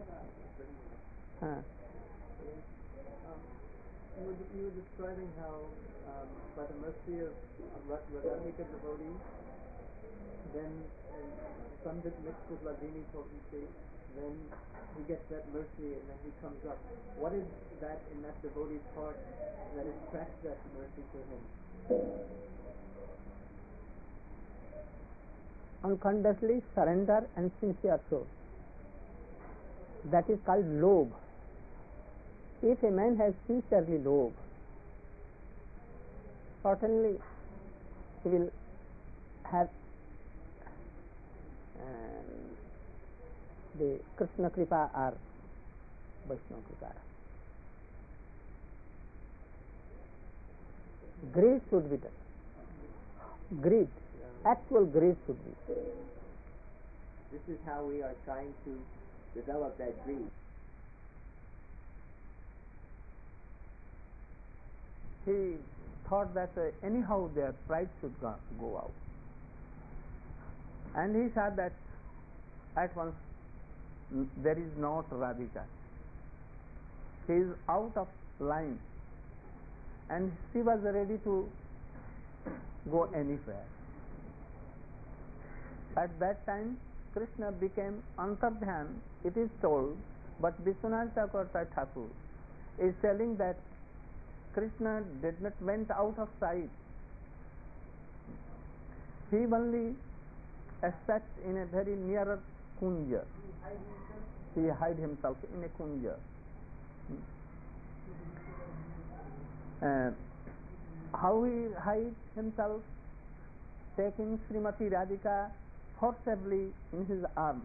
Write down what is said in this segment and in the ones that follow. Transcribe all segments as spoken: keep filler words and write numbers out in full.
Huh. Yes. Um, you, were, you were describing how, um, by the mercy of Radharika devotees, then um, Pandit mixed with Ladini potency, then he gets that mercy and then he comes up. What is that in that devotee's heart that attracts that mercy to him? Unconsciously surrender and sincere soul. That is called lobh. If a man has sincerely lobh, certainly he will have um, the Krishna Kripa or Vaishnava Kripa. Greed should be done. Greed, actual greed should be. This is how we are trying to develop that greed. He thought that uh, anyhow their pride should go, go out. And he said that at once there is not Radhika. She is out of line. And she was ready to go anywhere. At that time, Krishna became Antardhyan, it is told, but Vishwanath Chakravarti Thakur is telling that Krishna did not went out of sight. He only sat in a very nearer kunja. He hid himself in a kunja. Uh, how he hid himself? Taking Srimati Radhika forcibly in his arms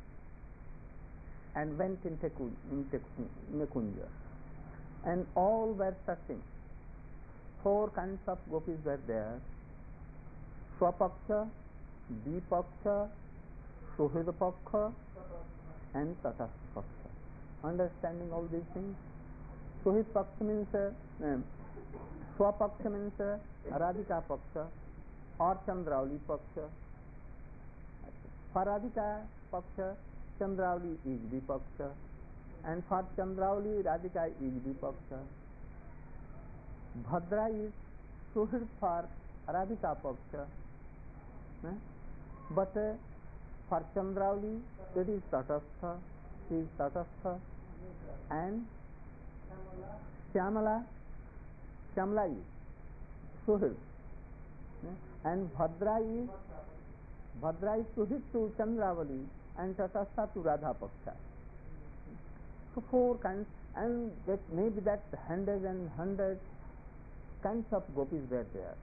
and went into a kunja. And all were searching. Four kinds of gopis were there: Swapaksha, Dipaksha, Suhridapaksha, and Tatapaksha. Understanding all these things? Suhridapaksha means uh, Swapaksha means uh, Radhika Paksha or Chandrauli Paksha. For Radhika Paksha, Chandrauli is Vipaksha, and for Chandrauli, Radhika is Vipaksha. Bhadra is Suhrid for Radhika Paksha, eh? but uh, for Chandrauli it is Tatastha, she is Tatastha, and Shyamala, Shyamala is Suhrid, eh? and Bhadra is Bhadra is Suhrid to Chandravali and Tatastha to Radha Paksha. So four kinds, and that maybe that hundreds and hundreds kinds of gopis were there.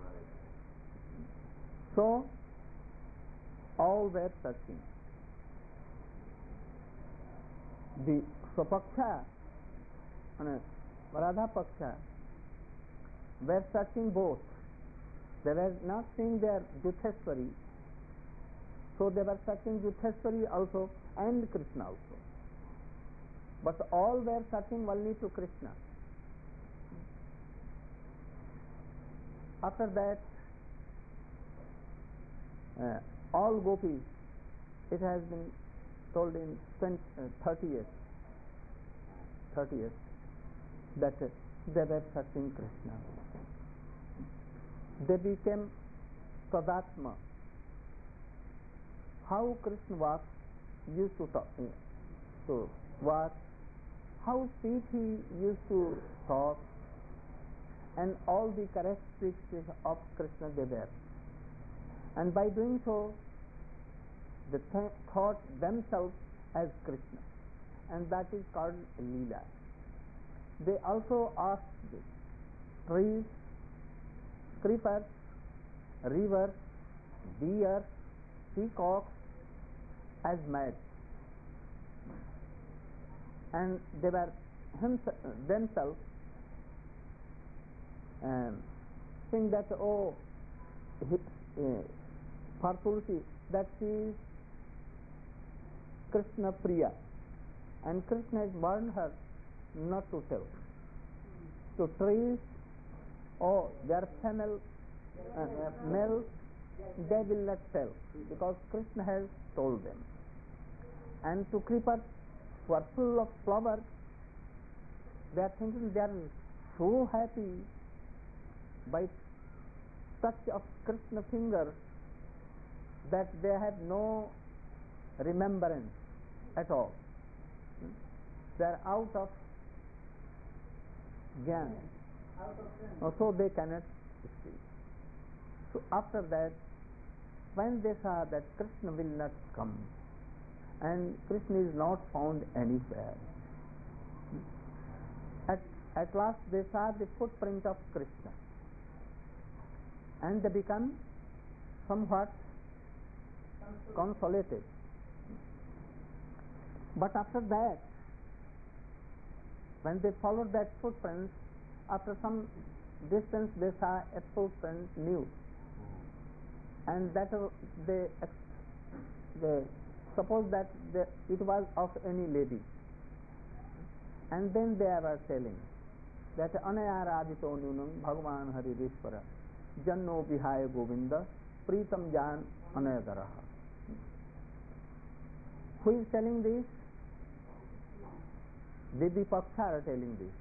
So all were searching. The Swapaksha and Radha Paksha were searching both. They were not seeing their Jutheswari, so they were searching Jutheswari also and Krishna also. But all were searching only to Krishna. After that, uh, all gopis, it has been told in twenty, uh, thirtieth, thirtieth, that uh, they were searching Krishna. They became Tadatma. How Krishna was used to talk, uh, to walk, how sweet he used to talk, and all the characteristics of Krishna they were. And by doing so, they th- thought themselves as Krishna, and that is called Leela. They also asked this: trees, creepers, rivers, deer, peacocks as mad, and they were himself, themselves um, saying that, oh, he, uh, for Tulsi, that she is Krishna Priya, and Krishna has warned her not to tell. So trees, oh, they are female, uh, male, they will not tell, because Krishna has told them. And to creepers, who are full of flowers, they are thinking they are so happy by touch of Krishna finger that they have no remembrance at all. They are out of jnana, so they cannot speak. So after that, when they saw that Krishna will not come and Krishna is not found anywhere, at, at last they saw the footprint of Krishna and they become somewhat consolated. But after that, when they followed that footprint, after some distance they saw a footprint new, and that uh, they they suppose that the, it was of any lady, and then they were telling that anaya radito nunam bhagavan haririshvara janno vihaya govinda pritam jan anayadaraha. Who is telling this? The Vipaksha are telling this,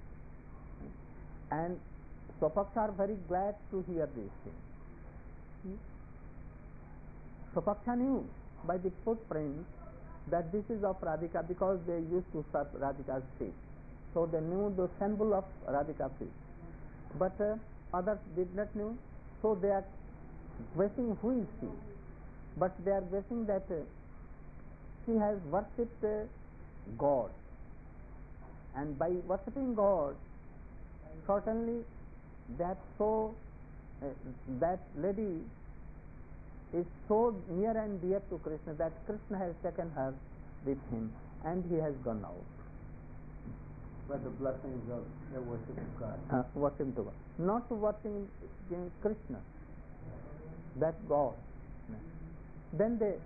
and Swapaksha are very glad to hear these things. Swapaksha knew by the footprint that this is of Radhika because they used to serve Radhika's feet, so they knew the symbol of Radhika's feet. But uh, others did not know, so they are guessing who is she. But they are guessing that uh, she has worshipped uh, God, and by worshipping God, certainly that so uh, that lady is so near and dear to Krishna that Krishna has taken her with him and he has gone out. By the blessings of their worship of God. Uh, worship to God, not to worship Krishna, that God. Then they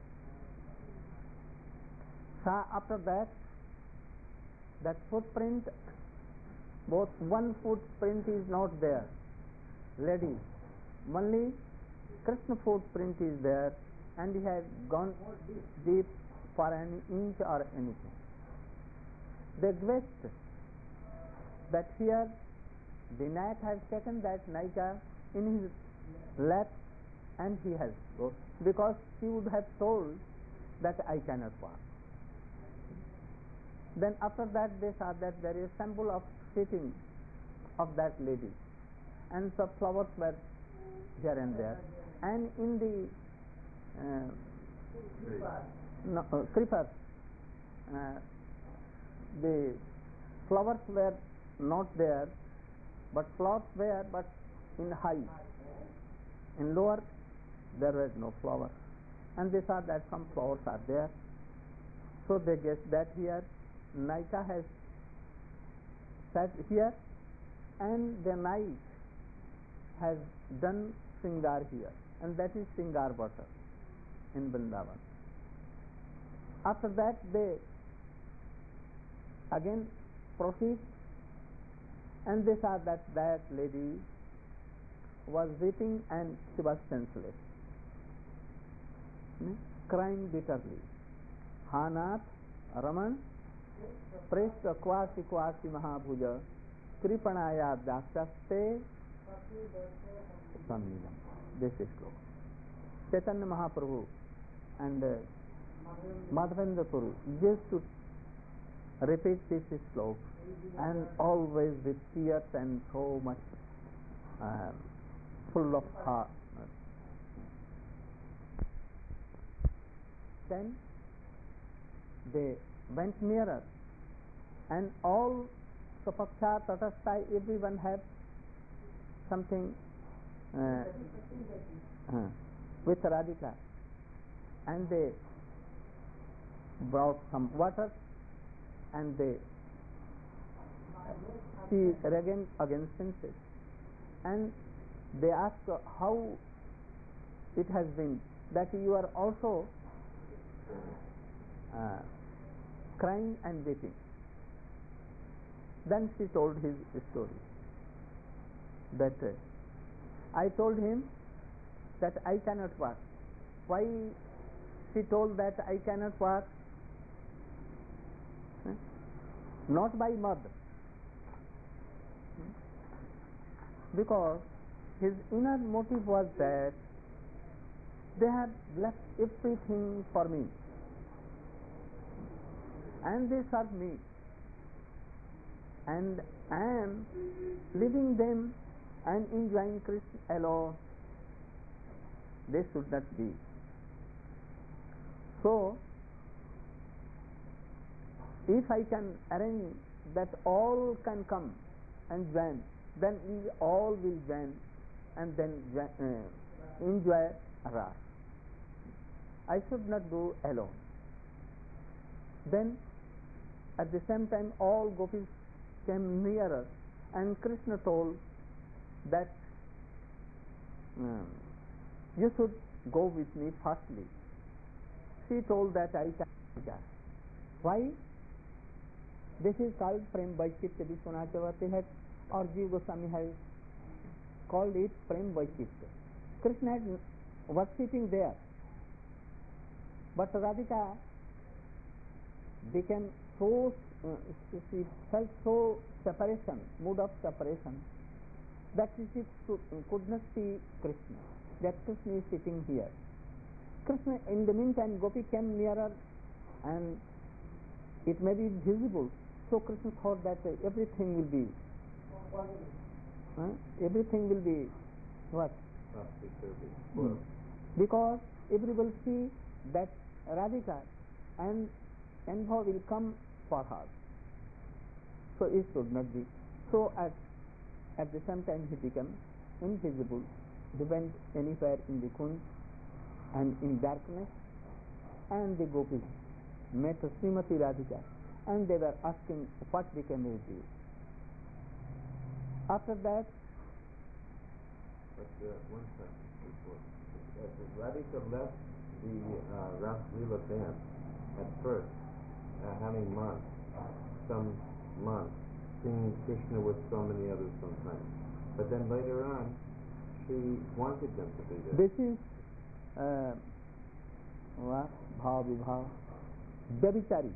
saw after that that footprint, both one footprint is not there, lady, only Krishna footprint is there, and he has gone deep for an inch or anything. They guessed that here Vinayak has taken that Naika in his lap and he has gone, because she would have told that I cannot walk. Then after that they saw that there is a symbol of sitting of that lady, and some flowers were here and there, and in the uh, no, uh, creepers uh, the flowers were not there, but flowers were, but in high. In lower there was no flower, and they saw that some flowers are there, so they guessed that here Naika has sat here and the night has done Sringar here, and that is Sringar water in Vrindavan. After that they again proceed, and they saw that that lady was weeping and she was senseless, hmm? crying bitterly. Hanath Raman Preshta Kwasi Kwasi Mahabhuja Kripanaya Daksaste Samilam. This is sloka. Chaitanya Mahaprabhu and uh, Madhavendra Puri used to repeat this sloka, and always with tears and so much uh, full of heart. Then they went nearer, and all Swapaksha, Tatastha, everyone had something uh, uh, with Radhika, and they brought some water, and they she regained again senses, and they asked how it has been that you are also uh, crying and weeping. Then she told his story, that uh, I told him that I cannot walk. Why she told that I cannot walk? not by mother, because his inner motive was that they have left everything for me and they serve me, and I am leaving them and enjoying Krishna alone. They should not be. So, if I can arrange that all can come and join, then we all will join and then uh, enjoy Ras. I should not do alone. Then at the same time all gopis came nearer and Krishna told that um, you should go with me firstly. She told that I can. Why? This is called Prem Vaishishya. Vishwanath Chakravarti had, or Jiva Goswami has called it Prem Vaishishya. Krishna was sitting there, but Radhika became so, uh, she felt so separation, mood of separation, that she could not see Krishna, that Krishna is sitting here. Krishna, in the meantime, Gopi came nearer and it may be visible. So Krishna thought that uh, everything will be, uh, everything will be what? Hmm. Because everyone will see that Radhika and Anubhav will come for her. So it should not be. So at, at the same time he became invisible. He went anywhere in the Kund and in darkness, and the gopis met Srimati Radhika and they were asking what became of you. After that, but uh, one second before, as Radhika left the uh, Ras Leela dance at first, uh, having months, some months, seeing Krishna with so many others sometimes, but then later on she wanted them to be there. This is uh, what? Bhav Vibhav, Vyabhichari.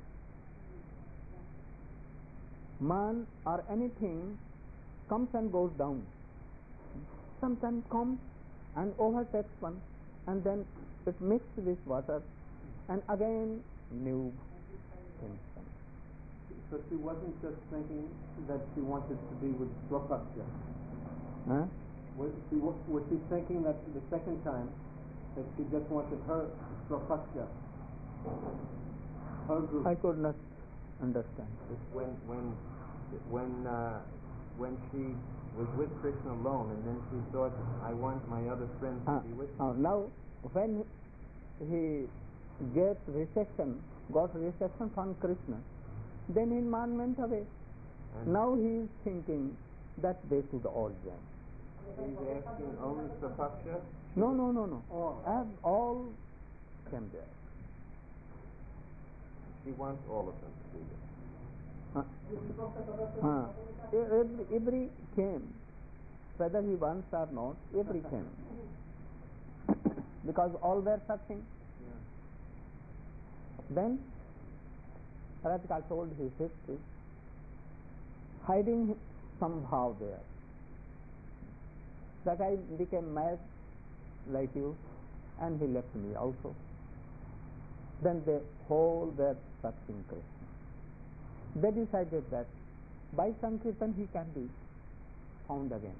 Man or anything comes and goes down. Sometimes comes and overtakes one, and then it mixes with water, and again new things come. So she wasn't just thinking that she wanted to be with Swapaksha. Huh? Was she, was she thinking that the second time that she just wanted her Swapaksha, her group? I could not understand. When when when uh, when she was with Krishna alone, and then she thought, I want my other friends Ah, to be with me. ah, now, when he get reception, got reception from Krishna, then his man went away. And Now he is thinking that they should all join. he's asking only Sapaksha? No, no, no, no. All. As all came there. She wants all of them to be there. Uh, uh, every, every came, whether he wants or not, every came. Because all were searching. Yeah. Then Radhika told his history, hiding some bhav there, that I became mad like you, and he left me also. Then they whole were searching Krishna. They decided that by Sankirtan he can be found again.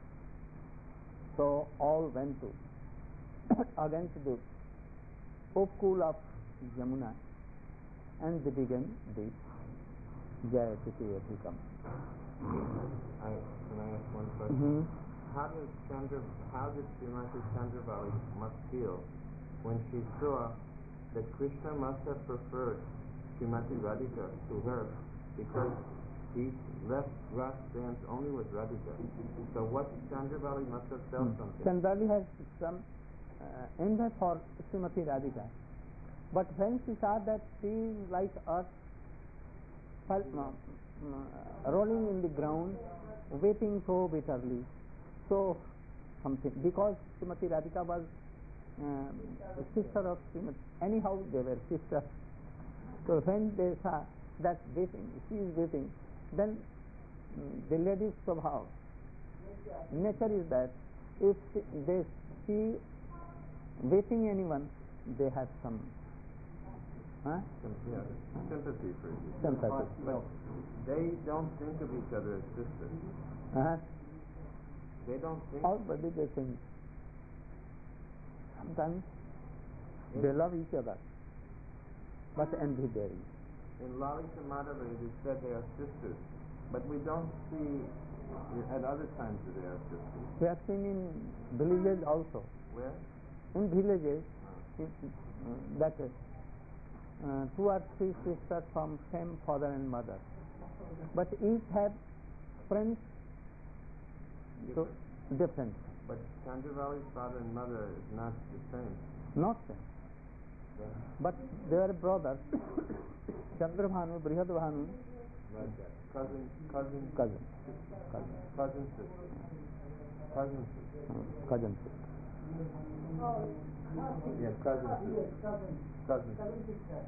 So all went to again to the upkul of Yamuna, and they began this Jayatiti Adhikam. I, can I ask one question? Mm-hmm. How did Chandra, how did Srimati Chandravali must feel when she saw that Krishna must have preferred Srimati Radhika to her, because he left Ras dance only with Radhika. So what Chandravali must have felt Mm. something. Chandravali has some uh, envy for Srimati Radhika, but when she saw that she is like earth, fell, uh, uh, rolling in the ground, weeping so bitterly, so something, because Srimati Radhika was um, the sister of Srimati, anyhow they were sisters. So when they saw that weeping, she is weeping, then mm, the lady's swabhav, nature is that if she, they see weeping anyone, they have some huh? Some, yeah, sympathy for you. sympathy. But, but they don't think of each other as sisters. Uh-huh. They don't think. Already they think. Sometimes in, they love each other, but envy there is. in Lalita Madhava it is said they are sisters, but we don't see at other times that they are sisters. We have seen in villages also. Where? In villages, Uh, it, uh, that uh, two or three sisters from same father and mother, but each have friends so different. different, But Chandravali's father and mother is not the same. not same, Then, but they are brothers. Chandrabhanu, Brihadbhanu, like that. Cousin, cousin, cousin, cousin, cousin sister. Cousin sister. uh, cousin. Yeah, cousin sister. Cousin sister.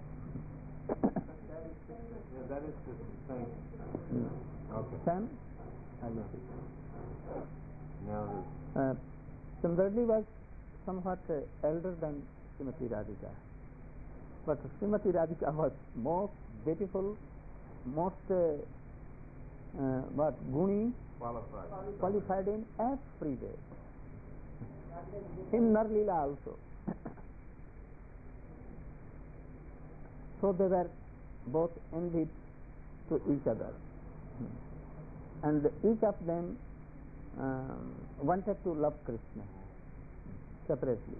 Yeah, that is the same. Okay. Sam, I guess it. Now the Uh, Sundarji was somewhat uh, elder than Srimati Radhika, but Srimati Radhika was most beautiful, most uh, uh, what guni, qualified. qualified in every way. In Narlila also. So they were both envied to each other, and each of them um, wanted to love Krishna separately.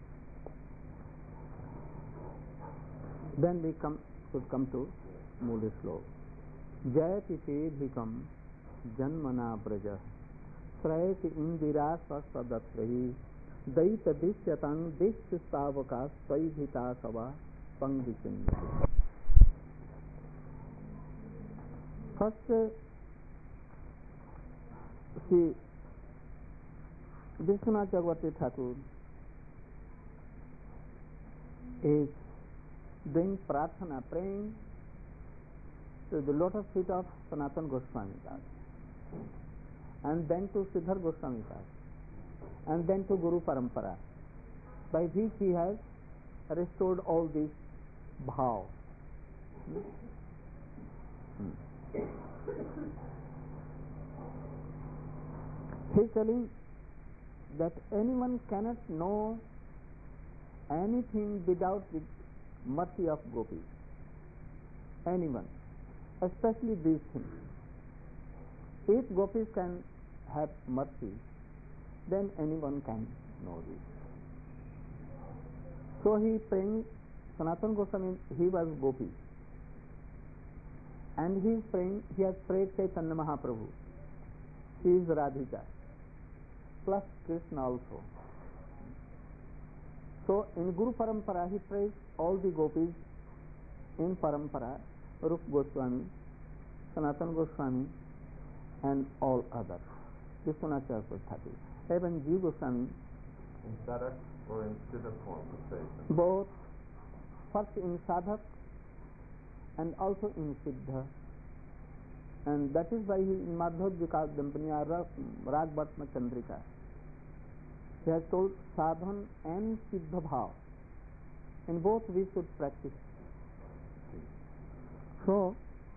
Then we come should come to Mula Slok. Jayati tedhikam janmana braja srayati indira sasadatrahi daita dishyatang dishyastavaka svaibhita sava pangvichinnati. First, uh, see, Vishwanath Chakravarti Thakur is doing prarthana, praying to the lotus feet of Sanatana Goswami Das, and then to Siddhar Goswami Das, and then to Guru Parampara, by which he has restored all these bhav. Hmm? Hmm. He is telling that anyone cannot know anything without the mercy of gopis. Anyone, especially these things. If gopis can have mercy, then anyone can know this. So he praying, Sanatana Goswami, he was gopi, and he is praying, he has prayed Chaitanya Mahaprabhu, he is Radhika, plus Krishna also. So in Guru Parampara he prays all the gopis in Parampara, Rup Goswami, Sanatana Goswami, and all others. Vishwanath Chakravarti Thakur. Even Jiva Goswami. in Sadak or in Siddha form of faith. Both, first in Sadhak and also in Siddha. And that is why he in Madhva Dampaniya Rag Bhatma Chandrika, he has told sadhan and siddha bhav. In both we should practice. So,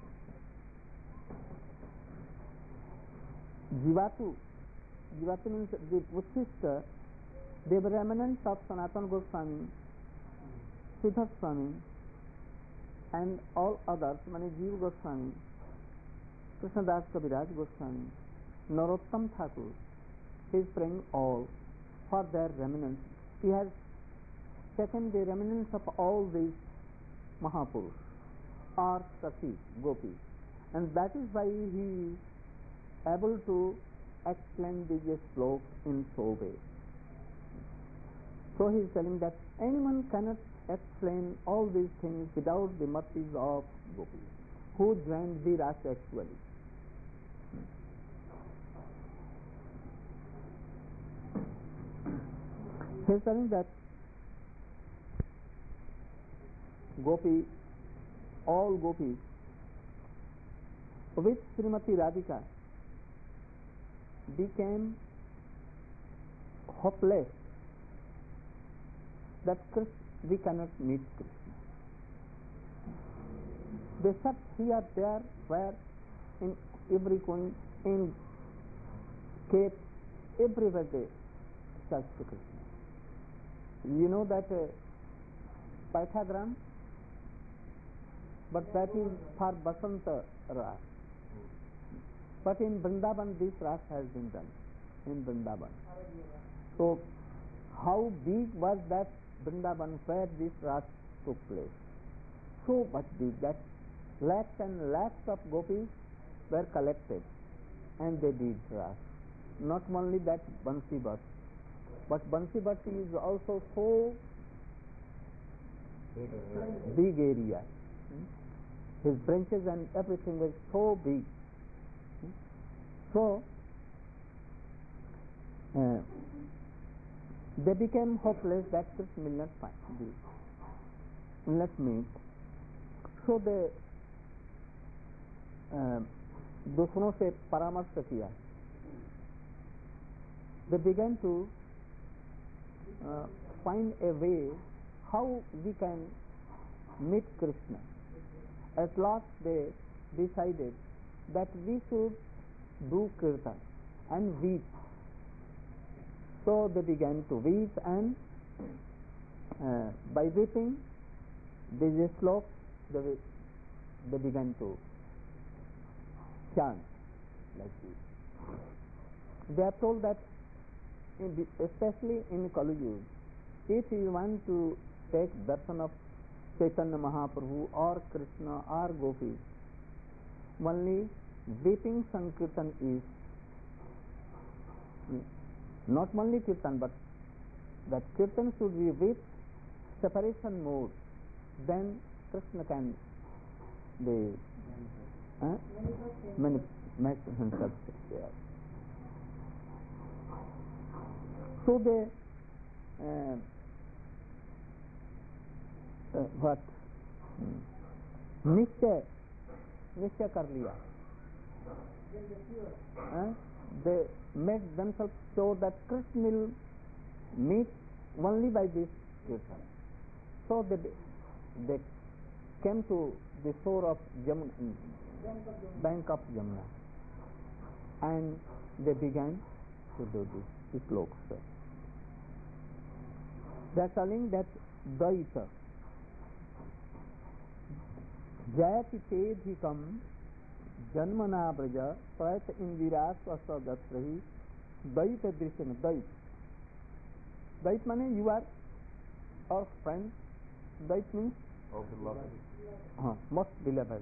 Jivatu, Jivatu means the Vasishtha, they were remnants of Sanatana Goswami, Siddha Swami, and all others, many Jiva Goswami, Krishnadas Kaviraj Goswami, Narottam Thakur. He is praying all for their remnants. He has taken the remnants of all these Mahapurush or Sakis, Gopis, and that is why he is able to explain these slokas in so way. So he is telling that anyone cannot explain all these things without the mercies of Gopis, who joined the Rasa actually. He is telling that Gopi, all gopis, with Srimati Radhika became hopeless that Krishna, we cannot meet Krishna. They search here, there, where, in every corner, in cave, everywhere they search to Krishna. You know that uh, Pythagram, but that is for Basanta Ras. But in Vrindavan this Ras has been done, in Vrindavan. So how big was that Vrindavan where this Ras took place? So much big that lakhs and lakhs of gopis were collected and they did Ras. Not only that Bansi Bhat, but Bansi Bhat is also so Big area. big area. His branches and everything was so big. So uh, they became hopeless that Krishna will not find this, will not meet. So they uh, दूसरों से परामर्श किया. They began to uh, find a way how we can meet Krishna. At last they decided that we should do kirtan and weep. So they began to weep, and uh, by weeping these sloks they, they began to chant like this. They are told that in the, especially in Kali Yuga, if you want to take darshan of Chaitanya Mahaprabhu or Krishna or Gopis, only weeping Sankirtan is not only Kirtan, but that Kirtan should be with separation mode. Then Krishna can be uh, manifest himself there. So they uh, uh, what निश्चय निश्चय कर लिया. uh, they made themselves sure that Krishna will meet only by this kirtan. So they they came to the shore of Jamuna, bank of Jamuna, and they began to do this slokas. They are telling that Daita Jayati Tedhikam Janmana Braja Prat Indira Swasadatrahi Daita Drishan. Dait Dait means you are our friend. Dait means Oh, beloved. uh, most beloved.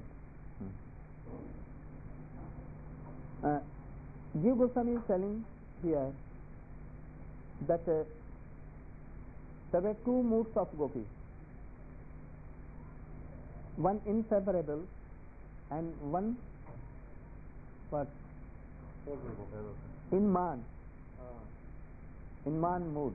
Hmm. Uh, Jiva Goswami is telling here that uh, there were two moods of gopis, one inseparable and one what Favorable. in man, in man mood.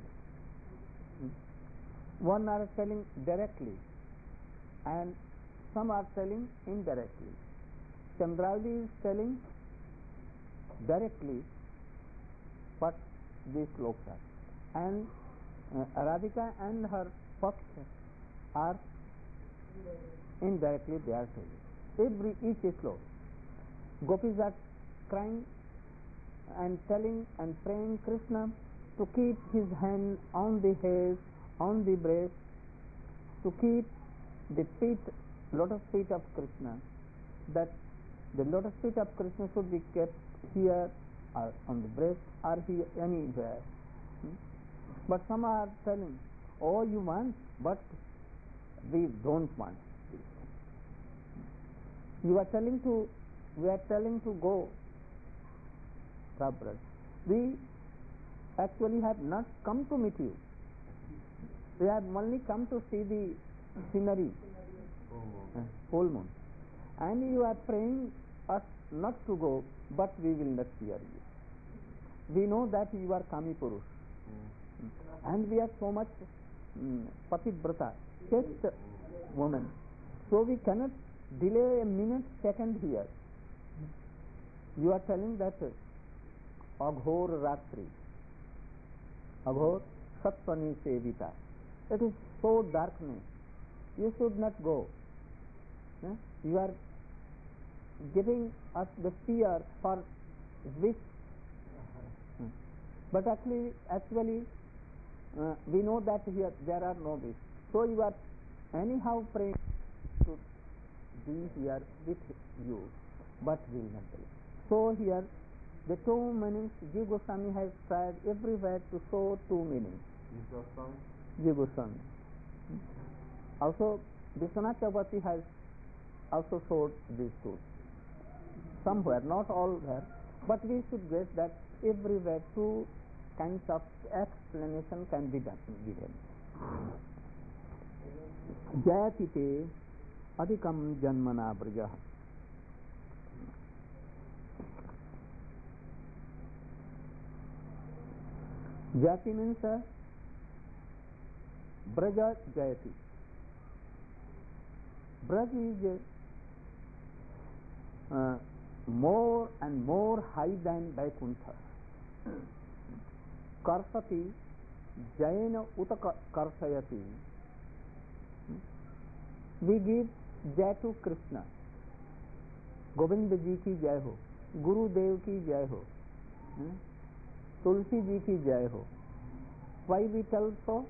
One are telling directly and some are telling indirectly. Chandravali is telling directly what these slokas are, and uh, Radhika and her Paksha are indirectly they are telling. Every each sloka, gopis are crying and telling and praying Krishna to keep his hand on the head, on the breast, to keep the feet, lotus feet of Krishna, that the lotus feet of Krishna should be kept here or on the breast or here anywhere. Hmm? But some are telling, oh, you want, but we don't want this. You are telling to, we are telling to go, Prabhupada. We actually have not come to meet you. We have only come to see the scenery, Full moon. uh, full moon. And you are praying us not to go, but we will not fear you. We know that you are Kami Purush. Mm. And we are so much um, Pativrata, chaste woman. So we cannot delay a minute, second here. you are telling that Aghor Ratri, Aghor Satvani Sevita, it is so darkness, you should not go. Eh? You are giving us the fear for which, hmm. but actually, actually uh, we know that here there are no wish. So you are anyhow praying to be here with you, but will not be. So here the two meanings, Jiva Goswami has tried everywhere to show two meanings. Jiva Goswami. Also, Vishwanath Chakravarti has also showed these two. Somewhere, not all where, but we should guess that everywhere two kinds of explanation can be done, given. Jayati te adhikam janmana brajah. Jati means uh, Braja Jayati. Braj is uh, more and more high than Vaikuntha. Karsati Jaina Uta Karsayati. We give Jai to Krishna. Govind ji ki Jai ho. Guru Dev ki Jai ho. Hmm? Tulsi ji ki Jai ho. Why we tell so?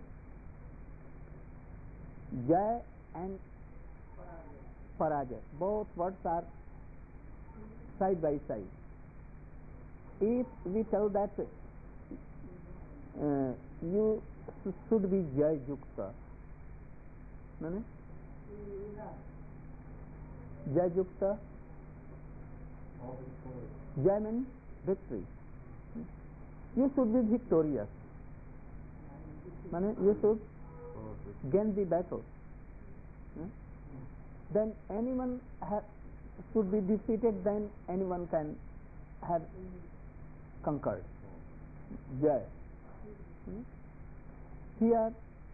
Jai and Parajay, both words are side by side. If we tell that uh, you should be Jai Yukta, no? Jai Yukta, Jai means victory. You should be victorious. You should gain the battle. Then anyone ha- should be defeated, then anyone can have conquered. Jai. Hmm? Here,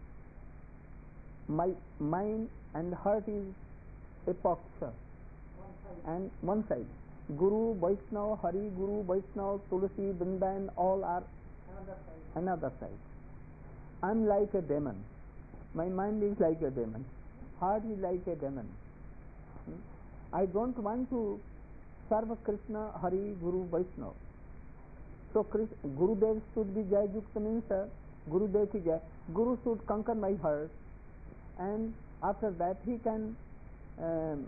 my mind and heart is a paksha, and one side. Guru, Vaishnava, Hari, Guru, Vaishnava, Tulsi, Vrindavan, all are another side. I am like a demon. My mind is like a demon. Heart is like a demon. Hmm? I don't want to serve Krishna, Hari, Guru, Vaishnava. So Krishna, Gurudev should be Jai Yukta means uh, Gurudev ki Jai. Guru should conquer my heart, and after that he can, um,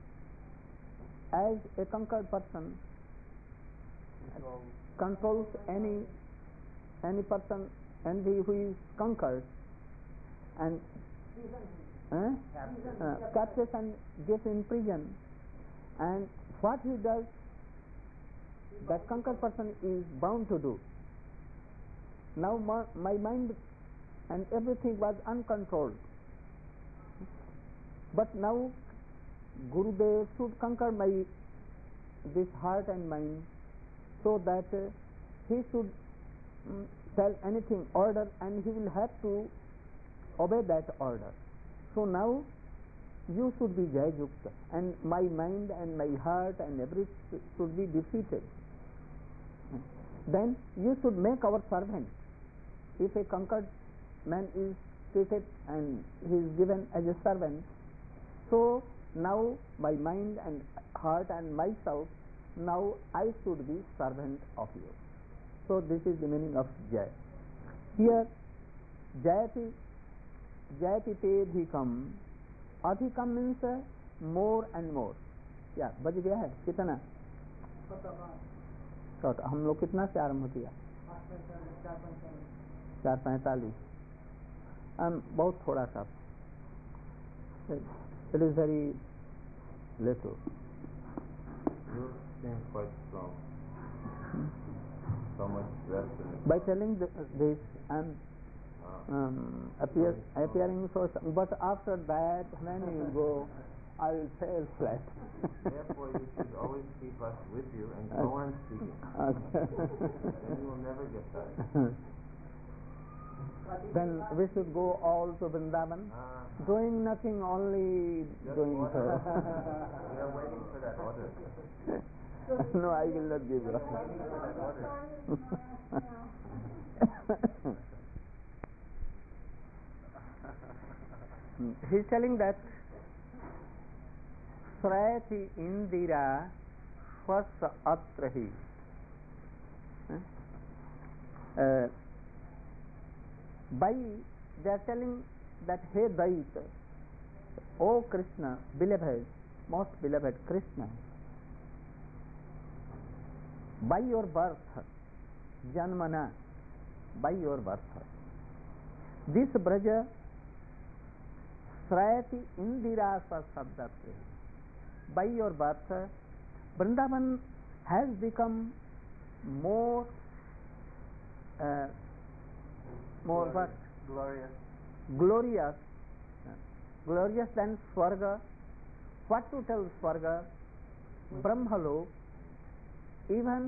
as a conquered person, controls any any person, and he who is conquered and uh, uh, captures and gets in prison, and what he does, that conquered person is bound to do. Now my, my mind and everything was uncontrolled, but now Gurudev should conquer my this heart and mind, so that uh, he should um, tell anything, order, and he will have to obey that order. So now you should be Jai Yukta, and my mind and my heart and everything should be defeated. Then you should make our servant. If a conquered man is treated and he is given as a servant, so now my mind and heart and myself, now I should be servant of you. So this is the meaning of Jai. Here, Jayati, Jayati te dhikam. Adhikam means uh, more and more. क्या बज गया है कितना? छोटा. हम लोग कितना से आरंभ किया? चार पैंतालीस. हम बहुत थोड़ा सा. It is very little. You seem quite strong. So much rest in it. By telling th- this, I'm um, appear, appearing so, but after that, when you go, I will fail flat. Therefore, you should always keep us with you and go on speaking. Okay. Then you will never get tired. Then we should go all to Vrindavan, Ah. doing nothing, only Just doing order. her. We are waiting for that order. No, I will not give you. He's telling that Srayati Indira Swasa Atrahi. Uh, by they are telling that, hey Dait, O Krishna, beloved, most beloved Krishna, by your birth, Janmana, by your birth, this Braja Srayati Indira Sabdatri, by your birth, Vrindavan has become more uh, more glorious, glorious, glorious, glorious than Swarga. What to tell Swarga, Brahmalok, even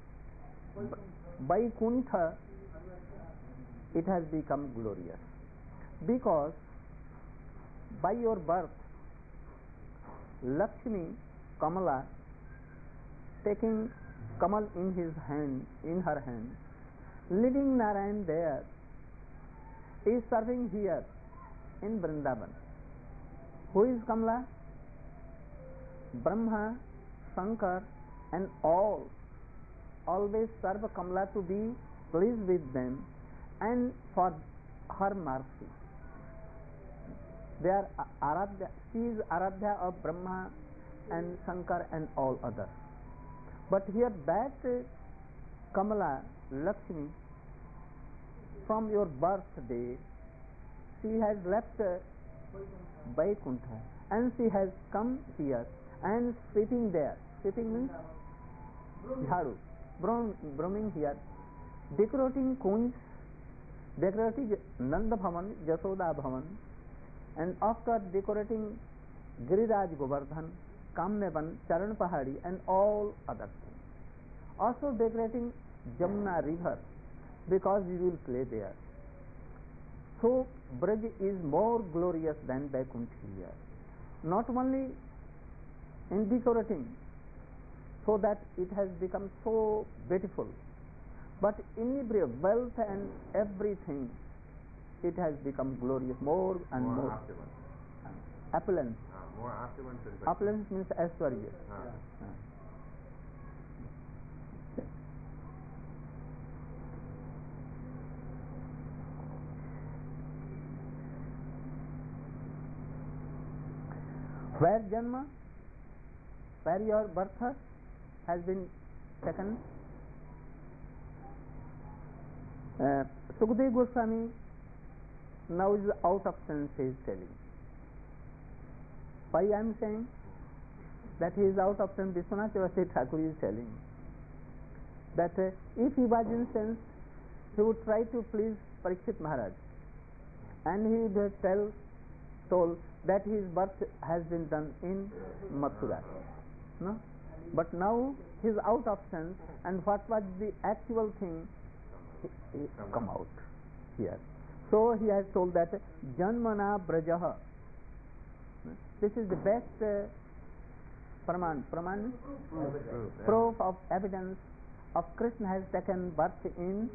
Vaikuntha, it has become glorious, because by your birth, Lakshmi, Kamala, taking Kamal in his hand, in her hand, leading Narayan there, is serving here in Vrindavan. Who is Kamala? Brahma, Shankar, and all always serve Kamala to be pleased with them and for her mercy. They are Aradhya, she is Aradhya of Brahma and Shankar and all others. But here that Kamala, Lakshmi, from your birthday, she has left Vaikuntha and she has come here and sweeping there. Sweeping means jharu, brooming here, decorating kunj, decorating Nanda Bhavan, Jasoda Bhavan, and after decorating Giriraj Govardhan, Kamnevan, Charan Pahadi, and all other things. Also decorating Jamuna river, because you will play there. So Braj is more glorious than Vaikuntha here. Not only in decorating, so that it has become so beautiful, but in every wealth and everything, it has become glorious, more and more. More Opulent. Opulence. Uh, more opulent than Vaikuntha. Opulence means Aishwarya. Uh. Uh. Where Janma, where your birth has been taken. Uh, Sukadeva Goswami now is out of sense, he is telling. Why I am saying that he is out of sense? Vishwanath Chakravarti Thakur is telling that uh, if he was in sense, he would try to please Parikshit Maharaj, and he would have tell, told that his birth has been done in Mathura. No? But now he is out of sense, and what was the actual thing he, he come out here. So he has told that Janmana Brajaha. This is the best uh, praman, praman Proof, proof of evidence of Krishna has taken birth in.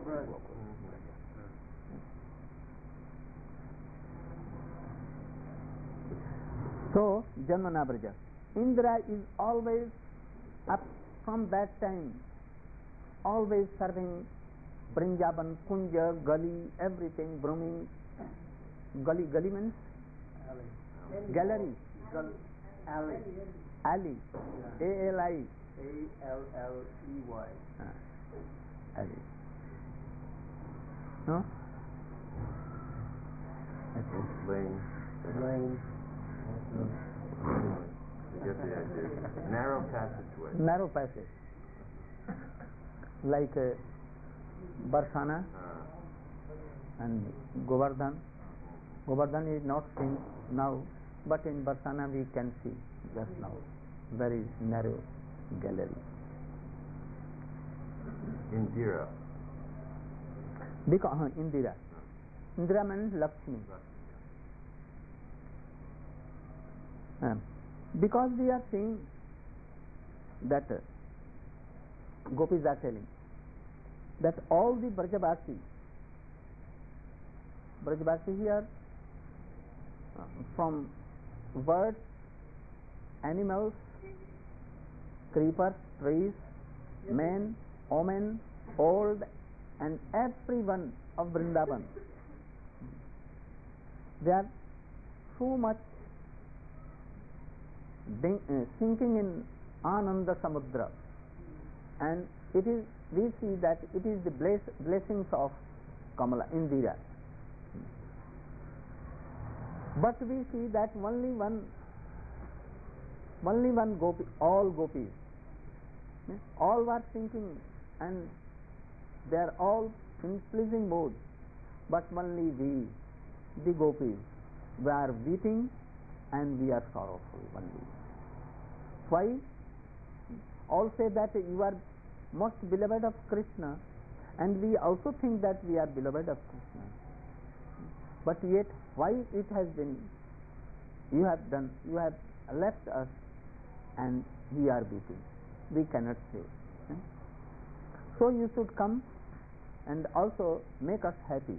So Janmana Braja. Indra is always up from that time, always serving Brinjaban, Kunja, Gali, everything, brooming. Gali, Gali means gallery. Gal- alley, Ali, A L I. A L L E Y. Ah, Ali. No? Lane. Lane. You get the idea. Narrow passageway. Narrow passage. Like uh, Barsana Uh, and Govardhan. Govardhan is not seen now, but in Barsana we can see just now. Very narrow gallery. Indira. Because uh, Indira. Indira means Lakshmi. Uh, because we are seeing that uh, gopis are telling that all the Brajavasi, Brajavasi here uh, from birds, animals, creepers, trees, men, women, old, and everyone of Vrindavan, they are so much ding, uh, sinking in Ananda Samudra, and it is, we see that it is the bless, blessings of Kamala Indira. But we see that only one, only one gopi, all gopis, all were sinking and they are all in pleasing mood, but only we, the gopis, we are weeping and we are sorrowful only. Why? All say that you are most beloved of Krishna, and we also think that we are beloved of Krishna. But yet, why it has been, you have done, you have left us and we are weeping? We cannot say. So you should come and also make us happy.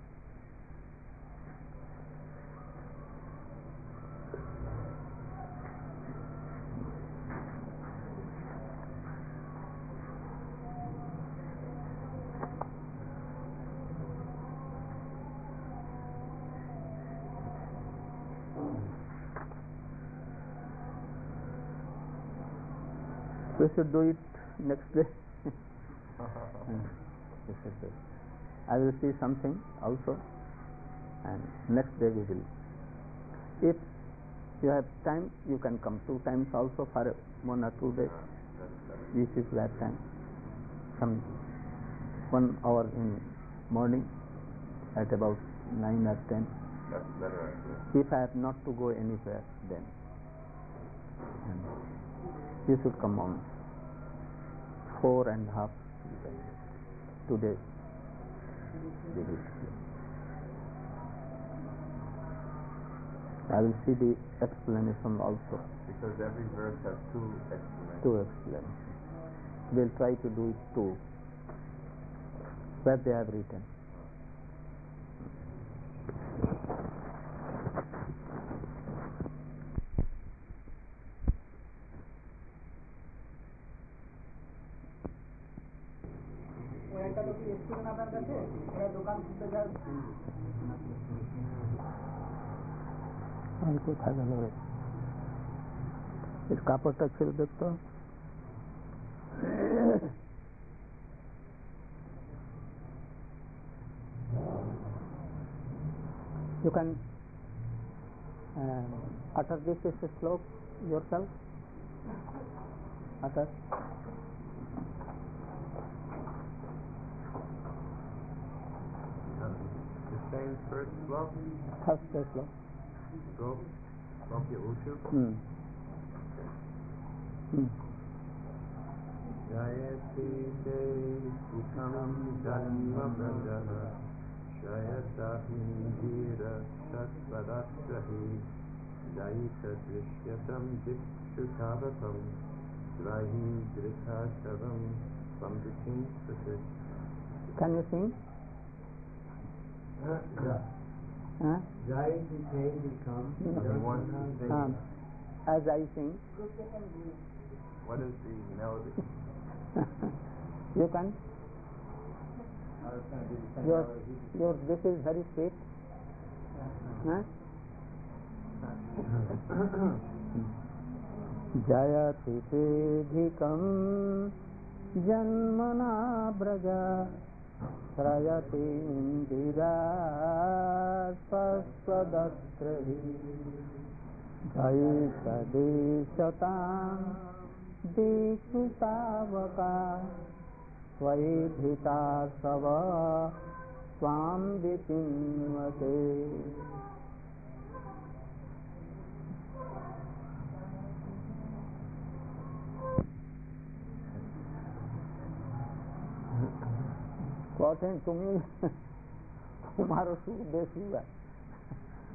We should do it next day. I will see something also, and next day we will. If you have time, you can come two times also for one or two days. If you have time, some one hour in morning at about nine or ten. That's better. If I have not to go anywhere, then and you should come on four and a half two days. I will see the explanation also. Because every verse has two explanations. Two explanations. We'll try to do it too, where they have written. কোথায় গেল রে এর কাপড়টা ছেড়ে দেখতো you can uh, utter this is a slope yourself, utter. The same first slope. First slope. Go. Slope Ushu. Hmm. Hmm. Jayati te sukam janma brajana Shayata indira satpadatrahi Jaita drishyatam dikshutavatam Rahi drithasavam samvichim sasit. Can you sing? Yeah. Huh? Jayati te become He wants to sing. Um, as I sing, What is the melody? you can. Your, your this is very sweet. Huh? Jayati te bhikam janmana braja Srayati indira sasadatrahi Jaita deshatam Dikshutavaka Svaidhita sava Swam vitinvate. What तुम्हें तुम्हारा सुख देश हुआ.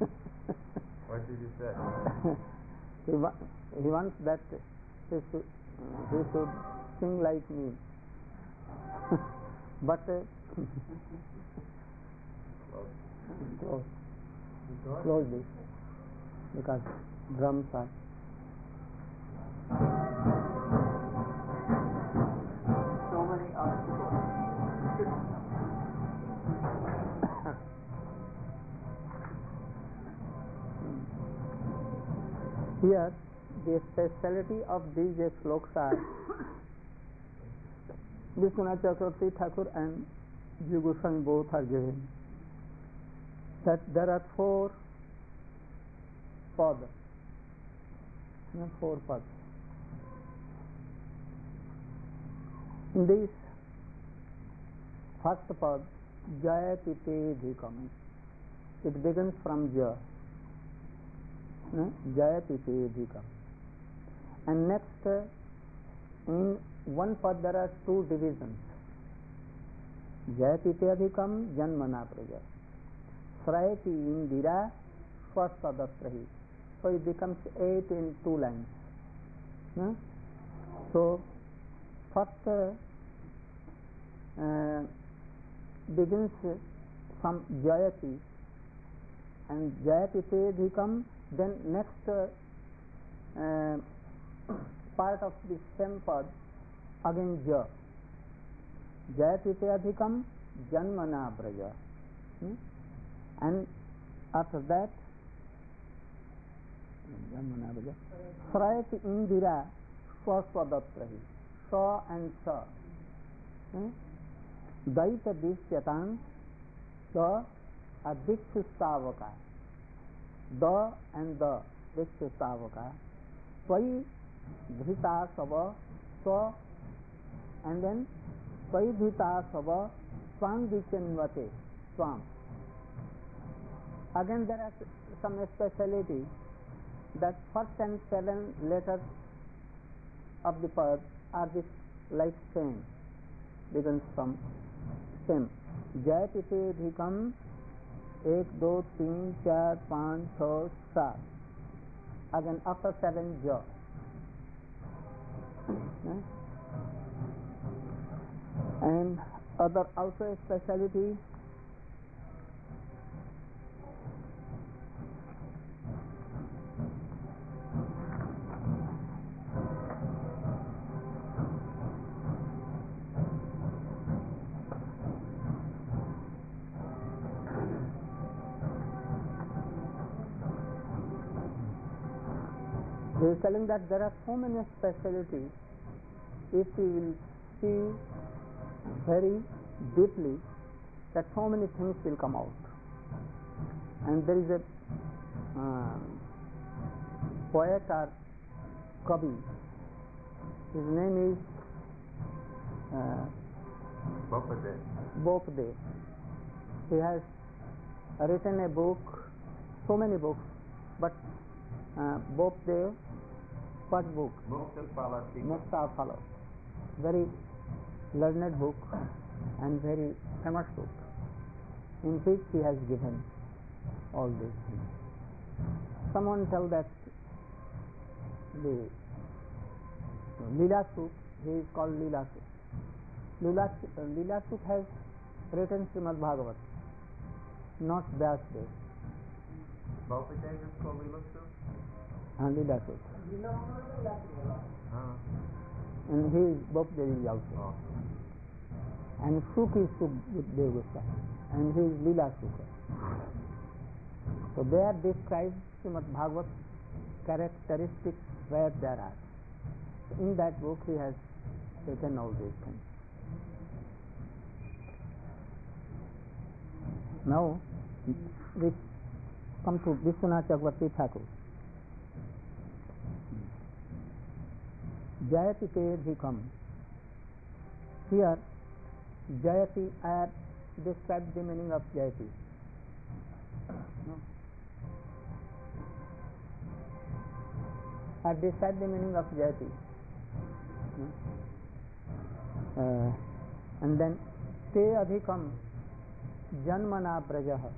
What did you say? he, wa he wants that his he should sing like me. But uh, close, close this because drums are. So many obstacles. Here, the speciality of these slokas are Vishwanath Chakravarti Thakur and Jiva Goswami both are given that there are four pads, no, four pads. In this first pad, Jayati Te Dhikam, it begins from Ja. Jayati Te Dhikam. And next, uh, in one pad there are two divisions. Jayati Te Adhikam Janmana Praja. Srayati Indira Swasadatrahi. So it becomes eight in two lines. Hmm? So first uh, uh, begins from Jayati and Jayati Te Dhikam. Then next uh, uh, part of the same pad again Ja. Jayati Te Adhikam Janmana Braja. Hmm? And after that Janmana Braja Srayati Indira Swaswadatrahi. Sa and Sa. Hmm? Daita Dishyatan Sa Adhikshu Savaka. The and the Dikshu Savaka. Swai Dhrita Sava Swa and then Swai Dhrita Sava Swam Vichanvate Swam. Again there are some speciality that first and seven letters of the pad are this like same, begins from same. Jayati Te Dhikam एक दो तीन चार पाँच छः सात. Again after seven Ja. And other also a speciality he is telling that there are so many specialties. If we will see very deeply, that so many things will come out. And there is a uh, poet or Kavi. His name is uh, Bopade. Bopade. He has written a book, so many books, but uh, Bopade, what book? Mukta Phala Tika. Mukta Phala. Very learned book and very famous book, in which he has given all these things. Someone tell that the Leela Suk, he is called Leela Suk. Leela, uh, Leela Suk has written Srimad Bhagavat, not Vyasdev. Bopade is called Leela Suk? And Leela Suk. Uh, And he is Bopade also. oh. And Suk is Sukdev Goswami. And he is Leela Suk. So there describes Srimad Bhagavat characteristics where there are. So in that book he has taken all these things. Now we come to Vishwanath Chakravarti Thakur. Jayati Te Dhikam. Here Jayati, I have described the meaning of Jayati. No? I have described the meaning of Jayati. No? Uh, and then Te Adhikam Janmana Brajaha.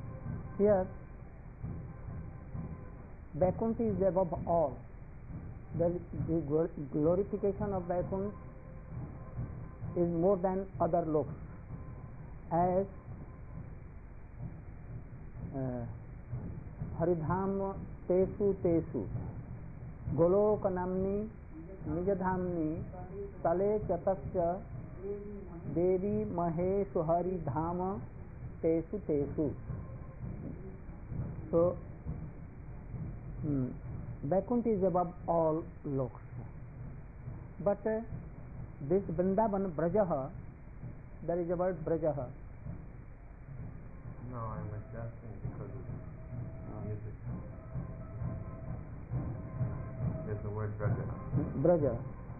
Here Vaikuntha is above all. the, the glorification of Vaikuntha is more than other loks, as uh, Haridham Tesu Tesu Golok Namni Nijadhamni Tale Chatasya Devi Maheshu Haridhama Tesu Tesu. So hmm, Vaikuntha is above all loks, but uh, this Vrindavan Brajaha, there is a word Brajaha. No, I'm adjusting because of music. There's the word Braja. Braja.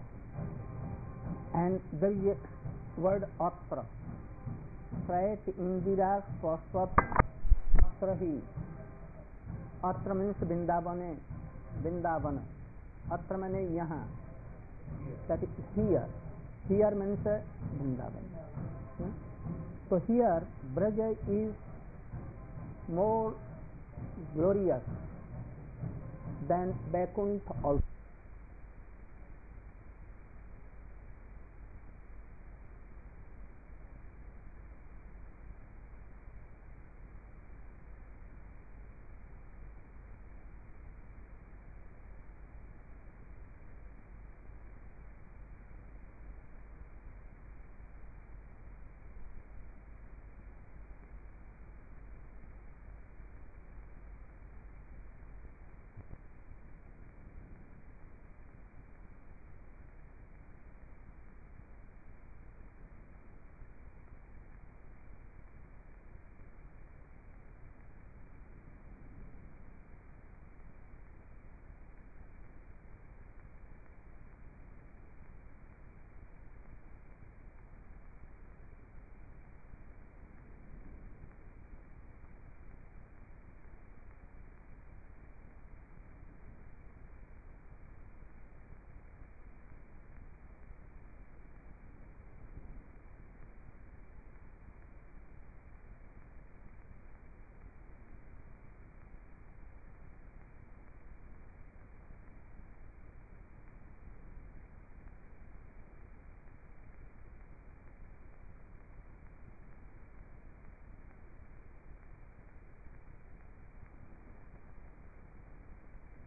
And there is a word Atra. Srait Indira Swaswat Atrahi. Atra means Vrindavane. Vrindavana. Atra means yaha. That is here. Here means Vrindavan. Hmm? So here Braja is more glorious than Vaikuntha also.